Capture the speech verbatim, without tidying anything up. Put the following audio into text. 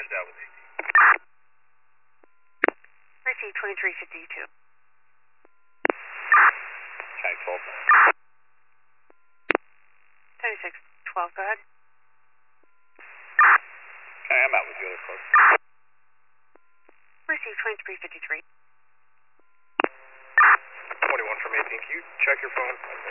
Who's out with A T? Receive twenty-three fifty-two. Okay, twelve. twenty-six twelve, go ahead. Okay, I'm out with the other folks. Receive twenty-three fifty-three. twenty-one from eighteen. Can you check your phone?